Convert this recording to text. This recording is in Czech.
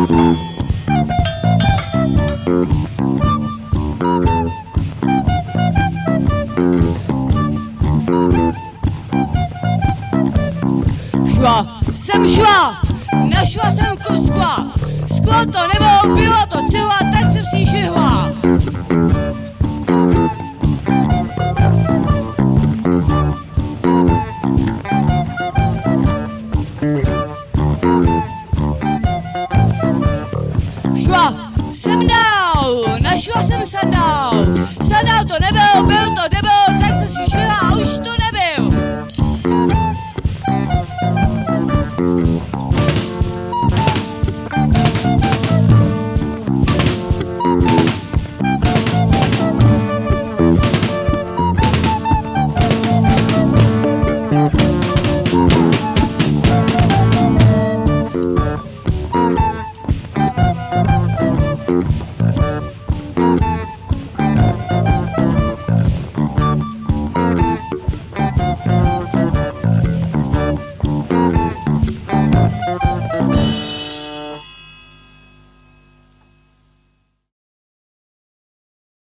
Našla jsem kus skla. Sklo to nebo bylo to celá, tak jsem si švihla. Šla jsem dál, našla jsem sandál. Sandál to nebyl, byl to debil, tak jsem si švihla a už to nebyl.